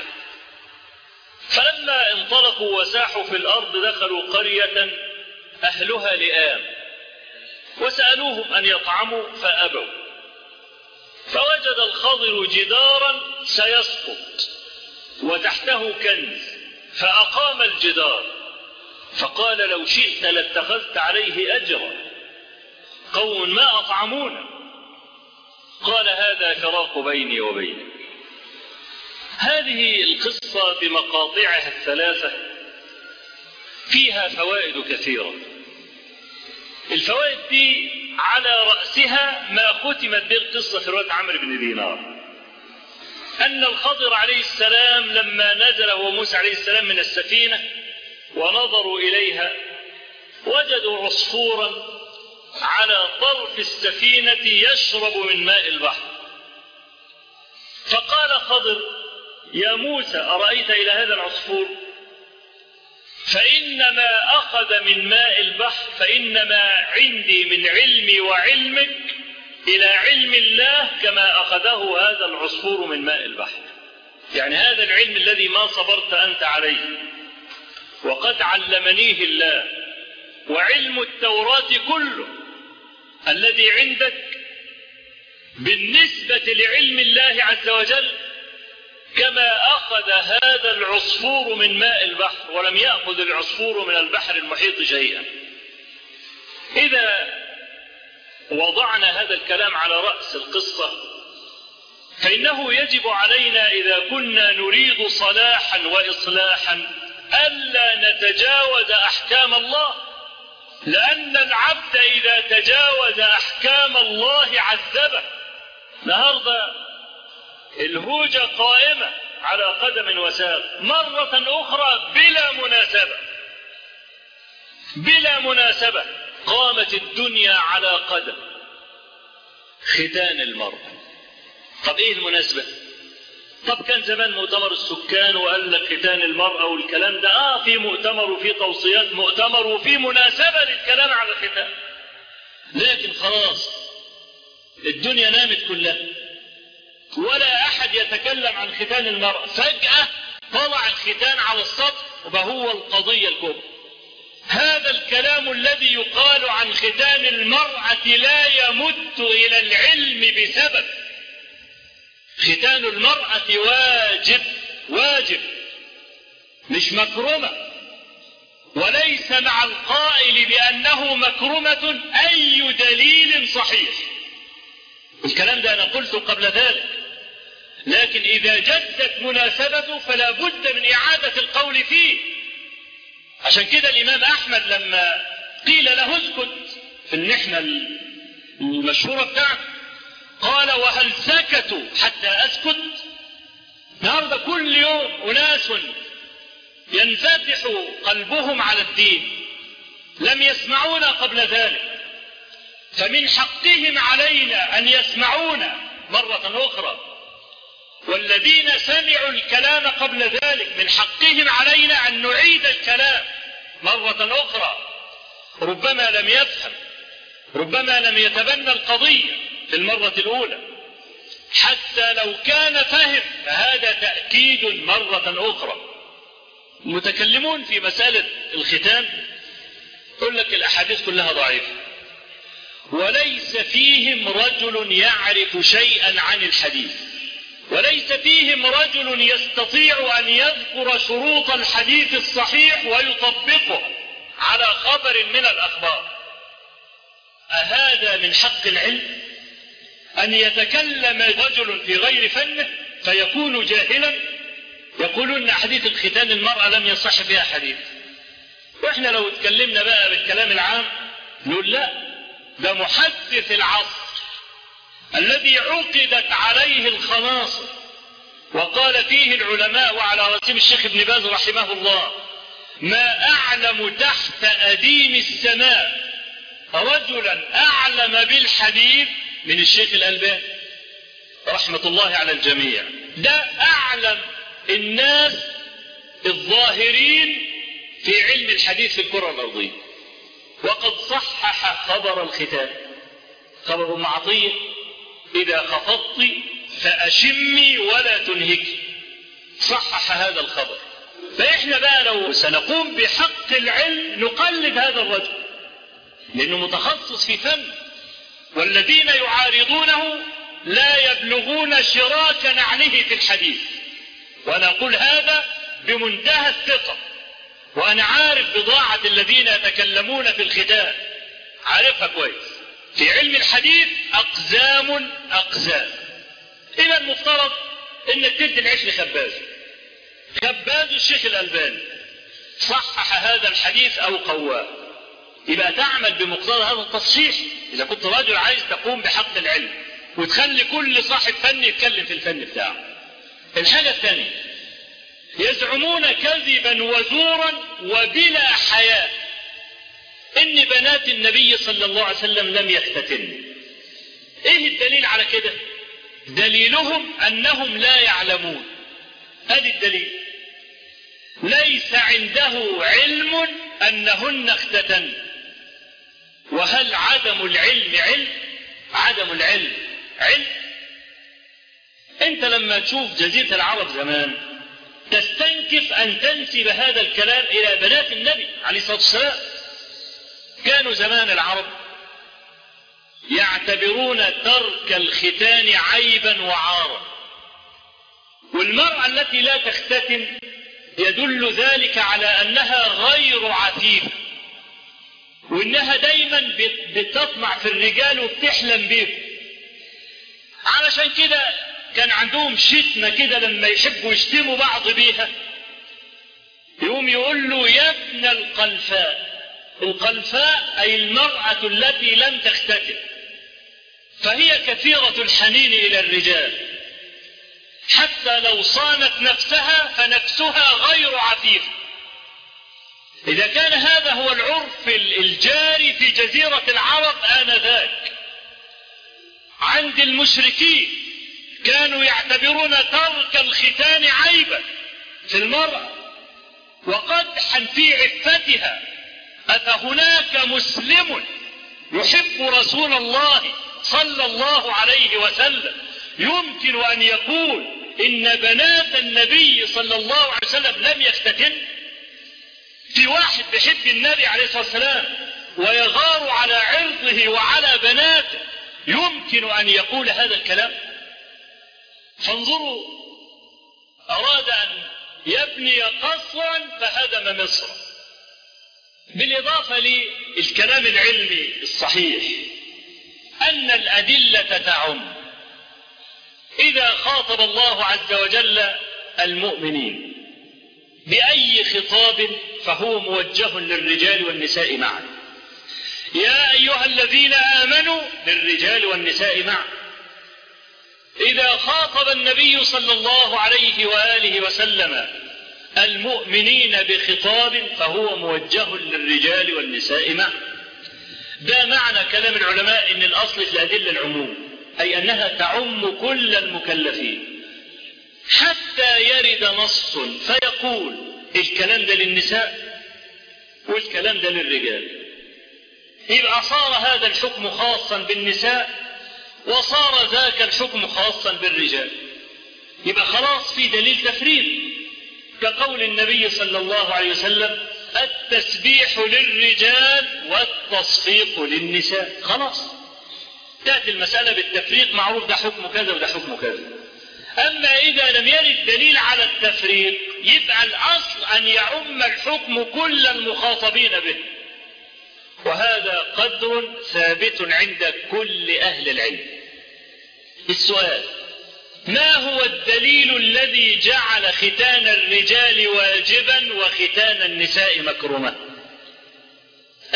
فلما انطلقوا وساحوا في الأرض دخلوا قرية أهلها لئام، وسألوهم أن يطعموا فأبوا، فوجد الخضر جدارا سيسقط وتحته كنز، فأقام الجدار، فقال: لو شئت لاتخذت عليه أجرا، قوم ما أطعمونا. قال: هذا فراق بيني وبينك. هذه القصة بمقاطعها الثلاثة فيها فوائد كثيرة. الفوائد دي على رأسها ما ختمت به القصة في رواية عمرو بن دينار، أن الخضر عليه السلام لما نزل هو موسى عليه السلام من السفينة ونظروا إليها وجدوا عصفورا على طرف السفينة يشرب من ماء البحر. فقال خضر: يا موسى، أرأيت إلى هذا العصفور؟ فإنما أخذ من ماء البحر، فإنما عندي من علمي وعلمك إلى علم الله كما أخذه هذا العصفور من ماء البحر. يعني هذا العلم الذي ما صبرت أنت عليه وقد علمنيه الله، وعلم التوراة كله الذي عندك بالنسبة لعلم الله عز وجل كما أخذ هذا العصفور من ماء البحر، ولم يأخذ العصفور من البحر المحيط شيئا. إذا وضعنا هذا الكلام على رأس القصة فإنه يجب علينا إذا كنا نريد صلاحا وإصلاحا ألا نتجاوز أحكام الله، لأن العبد إذا تجاوز أحكام الله عذبه. النهارده الهوجة قائمة على قدم وساق، مرة أخرى بلا مناسبة قامت الدنيا على قدم ختان المرء. طب إيه المناسبة؟ طب كان زمان مؤتمر السكان وقال لك ختان المرأة والكلام ده، في مؤتمر وفي توصيات مؤتمر وفي مناسبة للكلام على الختان، لكن خلاص الدنيا نامت كلها ولا أحد يتكلم عن ختان المرأة. فجأة طلع الختان على السطح وهو القضية الكبرى. هذا الكلام الذي يقال عن ختان المرأة لا يمت إلى العلم بسبب. ختان المرأة واجب مش مكرمة، وليس مع القائل بأنه مكرمة أي دليل صحيح. الكلام ده أنا قلته قبل ذلك، لكن إذا جدت مناسبته فلا بد من إعادة القول فيه. عشان كده الإمام أحمد لما قيل له اسكت في المحنة المشهورة بتاعته قال: وهل سكتوا حتى أسكت؟ النهارده كل يوم أناس ينفتح قلبهم على الدين لم يسمعونا قبل ذلك، فمن حقهم علينا أن يسمعونا مرة أخرى، والذين سمعوا الكلام قبل ذلك من حقهم علينا أن نعيد الكلام مرة أخرى. ربما لم يفهم، ربما لم يتبنى القضية في المرة الأولى، حتى لو كان فهم فهذا تأكيد مرة أخرى. المتكلمون في مسألة الختان يقول لك الأحاديث كلها ضعيفة، وليس فيهم رجل يعرف شيئا عن الحديث، وليس فيهم رجل يستطيع أن يذكر شروط الحديث الصحيح ويطبقه على خبر من الأخبار. أهذا من حق العلم أن يتكلم رجل في غير فنه فيكون جاهلا؟ يقولون حديث الختان المرأة لم يصح فيها حديث، وإحنا لو اتكلمنا بقى بالكلام العام نقول لا، ده محدث العصر الذي عقدت عليه الخناصر، وقال فيه العلماء وعلى رأسهم الشيخ ابن باز رحمه الله: ما أعلم تحت أديم السماء رجلا أعلم بالحديث من الشيخ الألباني رحمة الله على الجميع. ده أعلم الناس الظاهرين في علم الحديث في الكرة الأرضية، وقد صحح خبر الختان، خبر ابن عطية: إذا خفضت فأشمي ولا تنهكي. صحح هذا الخبر. فإحنا بقى لو سنقوم بحق العلم نقلد هذا الرجل، لأنه متخصص في فن، والذين يعارضونه لا يبلغون شراك نعله في الحديث. وأنا أقول هذا بمنتهى الثقة، وأنا عارف بضاعة الذين يتكلمون في الختان، عارفها كويس. في علم الحديث أقزام أقزام. إذا المفترض إنك تدي العيش لخبازه. خباز الشيخ الألباني صحح هذا الحديث أو قواه، يبقى تعمل بمقتضى هذا التصحيح إذا كنت رجل عايز تقوم بحق العلم، وتخلي كل صاحب فن يتكلم في الفن بتاعه. الحاجة الثانية: يزعمون كذبا وزورا وبلا حياء إن بنات النبي صلى الله عليه وسلم لم يختتن. إيه الدليل على كده؟ دليلهم أنهم لا يعلمون. هذا الدليل: ليس عنده علم أنهن اختتن. وهل عدم العلم علم؟ عدم العلم علم. أنت لما تشوف جزيرة العرب زمان تستنكف أن تنسب هذا الكلام إلى بنات النبي عليه الصلاة والسلام. كانوا زمان العرب يعتبرون ترك الختان عيبا وعارا، والمرأة التي لا تختتن يدل ذلك على أنها غير عفيفة، وإنها دايما بتطمع في الرجال وبتحلم بيهم. علشان كده كان عندهم شتمة كده لما يحبوا يشتموا بعض بيها، يقوم يقول له: يا ابن القلفاء. القلفاء أي المرأة التي لم تختتن، فهي كثيرة الحنين إلى الرجال، حتى لو صانت نفسها فنفسها غير عفيفة. إذا كان هذا هو العرف الجاري في جزيرة العرب آنذاك، عند المشركين كانوا يعتبرون ترك الختان عيبا في المرأة وقدحا في عفتها. أفهناك مسلم يحب رسول الله صلى الله عليه وسلم يمكن أن يقول إن بنات النبي صلى الله عليه وسلم لم يختتن؟ في واحد بيحب النبي عليه الصلاة والسلام ويغار على عرضه وعلى بناته يمكن أن يقول هذا الكلام؟ فانظروا، أراد أن يبني قصرا فهدم مصر. بالإضافة للكلام العلمي الصحيح أن الأدلة تعم. إذا خاطب الله عز وجل المؤمنين بأي خطاب فهو موجه للرجال والنساء معا. يا أيها الذين آمنوا للرجال والنساء معا. إذا خاطب النبي صلى الله عليه وآله وسلم المؤمنين بخطاب فهو موجه للرجال والنساء معا. ده معنى كلام العلماء إن الأصل في الأدلة العموم، أي أنها تعم كل المكلفين، حتى يرد نص فيقول الكلام ده للنساء والكلام ده للرجال، يبقى صار هذا الحكم خاصا بالنساء وصار ذاك الحكم خاصا بالرجال. يبقى خلاص في دليل تفريق، كقول النبي صلى الله عليه وسلم: التسبيح للرجال والتصفيق للنساء. خلاص تأتي المسألة بالتفريق، معروف ده حكم كذا وده حكم كذا. أما إذا لم يرد دليل على التفريق يبقى الأصل أن يعم الحكم كل المخاطبين به، وهذا قدر ثابت عند كل أهل العلم. السؤال: ما هو الدليل الذي جعل ختان الرجال واجبا وختان النساء مكروما؟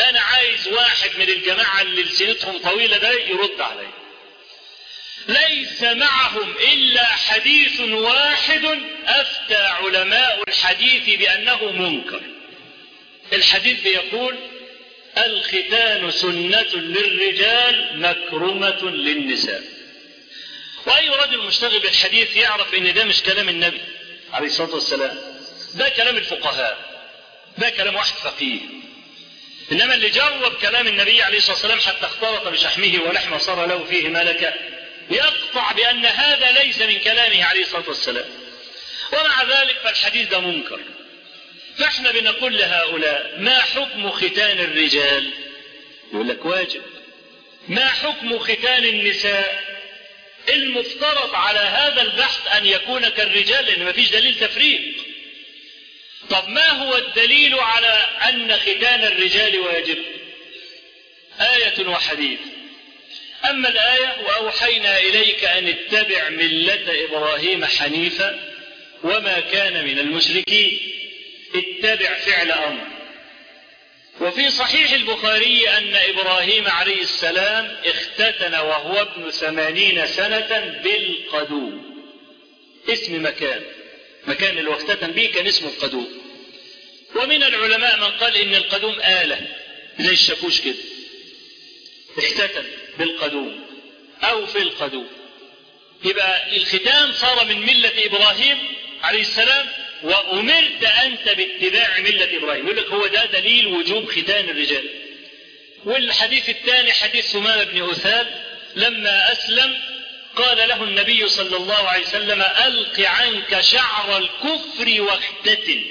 أنا عايز واحد من الجماعة اللي لسنتهم طويلة ده يرد علي. ليس معهم إلا حديث واحد أفتى علماء الحديث بأنه منكر. الحديث بيقول الختان سنة للرجال مكرمة للنساء. وأي رجل مشتغل بالحديث يعرف إن ده مش كلام النبي عليه الصلاة والسلام، ده كلام الفقهاء، ده كلام واحد فقيه. إنما اللي جرب كلام النبي عليه الصلاة والسلام حتى اختلط بشحمه ولحمه صار له فيه ملكة يقطع بأن هذا ليس من كلامه عليه الصلاة والسلام، ومع ذلك فالحديث ده منكر. فاحنا بنقول لهؤلاء ما حكم ختان الرجال؟ يقول لك واجب. ما حكم ختان النساء؟ المفترض على هذا البحث أن يكون كالرجال، لأن ما فيش دليل تفريق. طب ما هو الدليل على أن ختان الرجال واجب؟ آية وحديث. أما الآية وأوحينا إليك أن اتبع ملة إبراهيم حنيفا وما كان من المشركين، اتبع فعل أمر. وفي صحيح البخاري أن إبراهيم عليه السلام اختتن وهو ابن 80 سنة بالقدوم، اسم مكان اللي اختتن به كان اسمه القدوم. ومن العلماء من قال إن القدوم آلة زي الشاكوش كده، اختتن بالقدوم أو في القدوم. يبقى الختان صار من ملة إبراهيم عليه السلام، وأمرت أنت باتباع ملة إبراهيم. يقول لك هو ده دليل وجوب ختان الرجال. والحديث الثاني حديث ثمامة بن أثال لما أسلم قال له النبي صلى الله عليه وسلم ألق عنك شعر الكفر واختتن.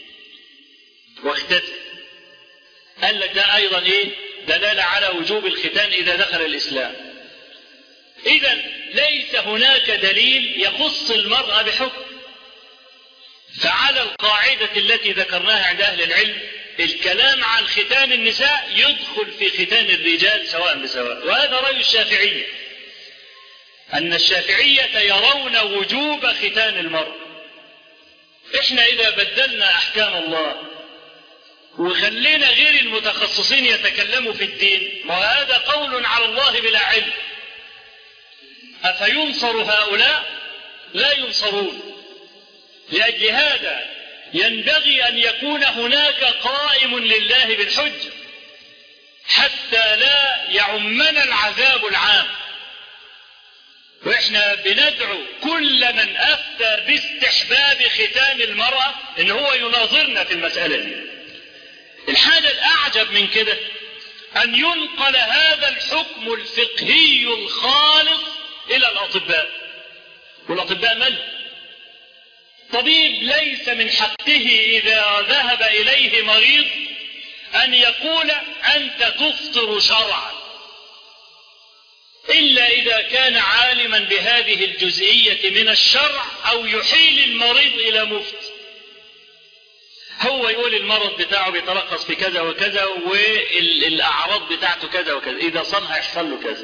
قال لك ده أيضا دلالة على وجوب الختان إذا دخل الإسلام. إذن ليس هناك دليل يخص المرأة بحكم. فعلى القاعدة التي ذكرناها عند أهل العلم الكلام عن ختان النساء يدخل في ختان الرجال سواء بسواء. وهذا رأي الشافعية، أن الشافعية يرون وجوب ختان المرأة. إحنا إذا بدلنا أحكام الله وخلينا غير المتخصصين يتكلموا في الدين، وهذا قول على الله بلا علم، أفينصر هؤلاء؟ لا ينصرون. لأجل هذا ينبغي أن يكون هناك قائم لله بالحجة حتى لا يعمنا العذاب العام. وإحنا بندعو كل من أفتى باستحباب ختان المرأة إن هو يناظرنا في المسألة دي. الحاجة الأعجب من كده أن ينقل هذا الحكم الفقهي الخالص إلى الأطباء. والأطباء من؟ طبيب ليس من حقه إذا ذهب إليه مريض أن يقول أنت تفطر شرعا، إلا إذا كان عالما بهذه الجزئية من الشرع أو يحيل المريض إلى مفتي. هو يقول المرض بتاعه بيترخص في كذا وكذا والأعراض بتاعته كذا وكذا، إذا صنع يحصل له كذا.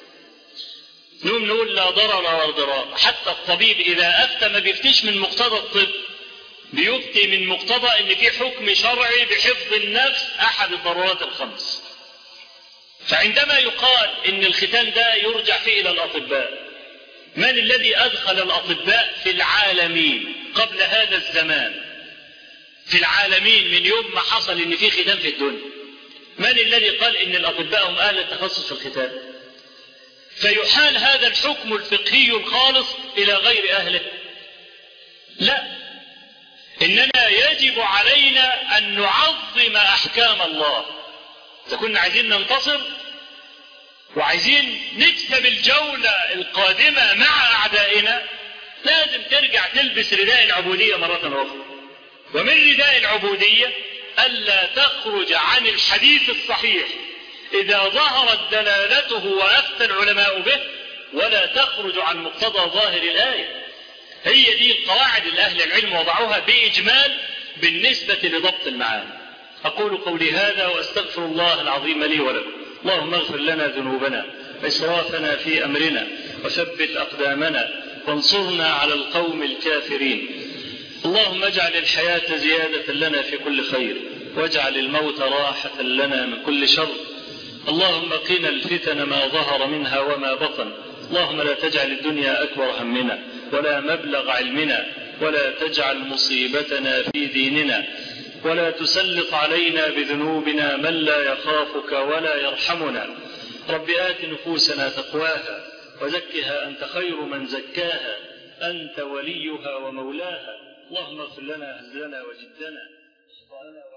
نقول لا ضرر ولا ضرار. حتى الطبيب إذا أفتى ما بيفتيش من مقتضى الطب، بيفتي من مقتضى إن في حكم شرعي بحفظ النفس أحد الضرورات الخمس. فعندما يقال إن الختان ده يرجع فيه إلى الأطباء، من الذي أدخل الأطباء في العالمين قبل هذا الزمان؟ في العالمين من يوم ما حصل إن في ختان في الدنيا، من الذي قال إن الأطباء هم أهل التخصص في الختان؟ فيحال هذا الحكم الفقهي الخالص إلى غير أهله؟ لا، إننا يجب علينا أن نعظم أحكام الله. إذا كنا عايزين ننتصر وعايزين نكسب الجولة القادمة مع أعدائنا لازم ترجع تلبس رداء العبودية مرة أخرى. ومن رداء العبودية ألا تخرج عن الحديث الصحيح إذا ظهرت دلالته وأفتى العلماء به، ولا تخرج عن مقتضى ظاهر الآية. هي دي القواعد الأهل العلم وضعوها بإجمال بالنسبة لضبط المعاني. أقول قولي هذا وأستغفر الله العظيم لي ولكم. اللهم اغفر لنا ذنوبنا وإسرافنا في أمرنا وثبت أقدامنا وانصرنا على القوم الكافرين. اللهم اجعل الحياة زيادة لنا في كل خير واجعل الموت راحة لنا من كل شر. اللهم قنا الفتن ما ظهر منها وما بطن. اللهم لا تجعل الدنيا أكبر همنا ولا مبلغ علمنا ولا تجعل مصيبتنا في ديننا ولا تسلط علينا بذنوبنا من لا يخافك ولا يرحمنا. رب آت نفوسنا تقواها وزكها أنت خير من زكاها أنت وليها ومولاها. اللهم اغفر لنا هزلنا وجدنا